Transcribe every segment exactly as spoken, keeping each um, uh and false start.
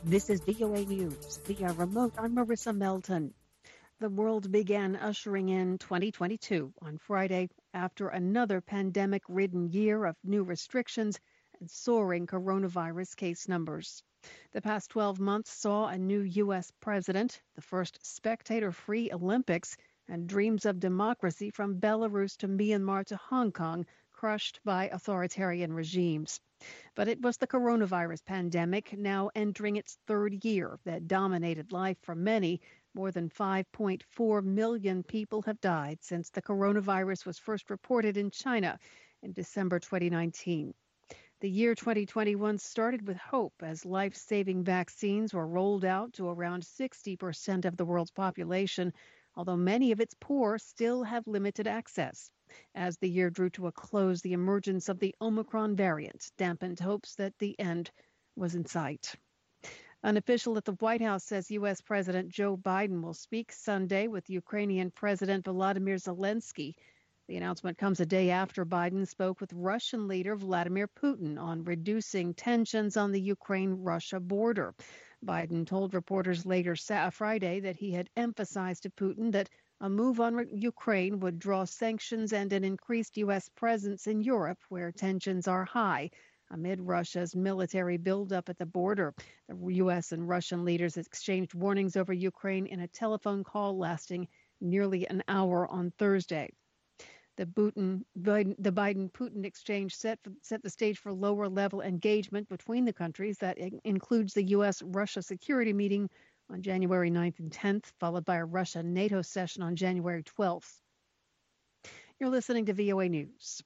This is V O A News via remote. I'm Marissa Melton. The world began ushering in twenty twenty-two on Friday after another pandemic-ridden year of new restrictions and soaring coronavirus case numbers. The past twelve months saw a new U S president, the first spectator-free Olympics, and dreams of democracy from Belarus to Myanmar to Hong Kong crushed by authoritarian regimes. But it was the coronavirus pandemic, now entering its third year, that dominated life for many. More than five point four million people have died since the coronavirus was first reported in China in December twenty nineteen. The year twenty twenty-one started with hope as life-saving vaccines were rolled out to around sixty percent of the world's population, although many of its poor still have limited access. As the year drew to a close, the emergence of the Omicron variant dampened hopes that the end was in sight. An official at the White House says U S. President Joe Biden will speak Sunday with Ukrainian President Volodymyr Zelensky. The announcement comes a day after Biden spoke with Russian leader Vladimir Putin on reducing tensions on the Ukraine-Russia border. Biden told reporters later Friday that he had emphasized to Putin that a move on Ukraine would draw sanctions and an increased U S presence in Europe, where tensions are high, amid Russia's military buildup at the border. The U S and Russian leaders exchanged warnings over Ukraine in a telephone call lasting nearly an hour on Thursday. The Putin, Biden, the Biden-Putin exchange set, set the stage for lower-level engagement between the countries. That includes the U S-Russia security meeting on January ninth and tenth, followed by a Russia-NATO session on January twelfth. You're listening to V O A News.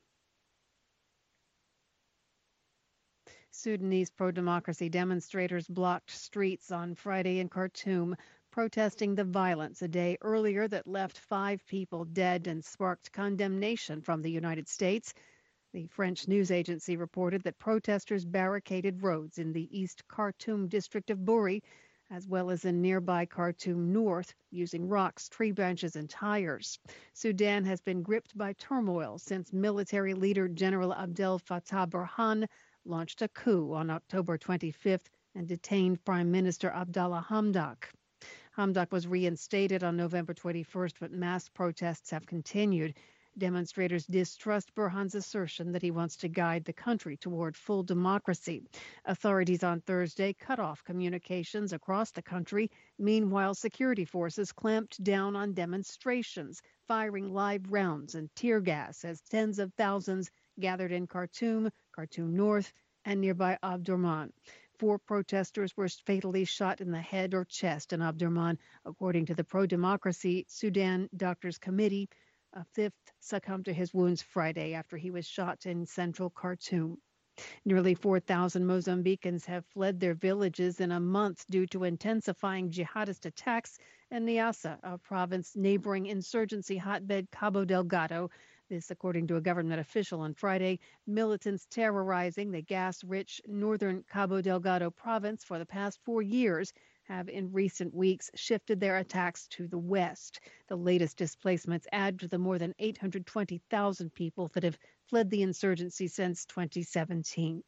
Sudanese pro-democracy demonstrators blocked streets on Friday in Khartoum, protesting the violence a day earlier that left five people dead and sparked condemnation from the United States. The French news agency reported that protesters barricaded roads in the East Khartoum district of Buri, as well as in nearby Khartoum North, using rocks, tree branches, and tires. Sudan has been gripped by turmoil since military leader General Abdel Fattah Burhan launched a coup on October twenty-fifth and detained Prime Minister Abdallah Hamdok. Hamdok was reinstated on November twenty-first, but mass protests have continued. Demonstrators distrust Burhan's assertion that he wants to guide the country toward full democracy. Authorities on Thursday cut off communications across the country. Meanwhile, security forces clamped down on demonstrations, firing live rounds and tear gas as tens of thousands gathered in Khartoum, Khartoum North, and nearby Omdurman. Four protesters were fatally shot in the head or chest in Omdurman, according to the Pro-Democracy Sudan Doctors Committee. A fifth succumbed to his wounds Friday after he was shot in central Khartoum. Nearly four thousand Mozambicans have fled their villages in a month due to intensifying jihadist attacks in Niassa, a province neighboring insurgency hotbed Cabo Delgado. This, according to a government official on Friday. Militants terrorizing the gas-rich northern Cabo Delgado province for the past four years have in recent weeks shifted their attacks to the west. The latest displacements add to the more than eight hundred twenty thousand people that have fled the insurgency since twenty seventeen.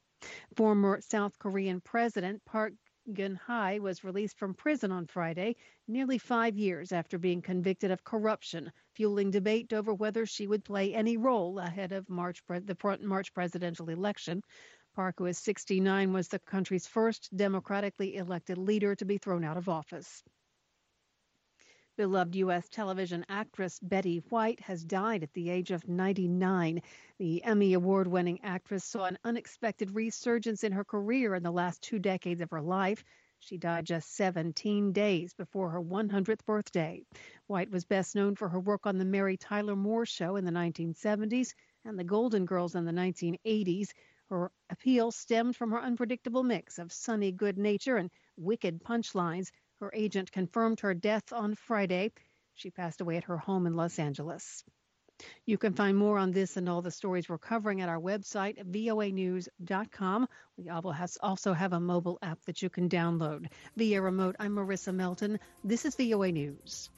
Former South Korean President Park Geun-hye was released from prison on Friday, nearly five years after being convicted of corruption, fueling debate over whether she would play any role ahead of March, the March presidential election. Park, who is sixty-nine, was the country's first democratically elected leader to be thrown out of office. Beloved U S television actress Betty White has died at the age of ninety-nine. The Emmy Award-winning actress saw an unexpected resurgence in her career in the last two decades of her life. She died just seventeen days before her one hundredth birthday. White was best known for her work on The Mary Tyler Moore Show in the nineteen seventies and The Golden Girls in the nineteen eighties. Her appeal stemmed from her unpredictable mix of sunny good nature and wicked punchlines. Her agent confirmed her death on Friday. She passed away at her home in Los Angeles. You can find more on this and all the stories we're covering at our website, V O A news dot com. We also have a mobile app that you can download. Via remote, I'm Marissa Melton. This is V O A News.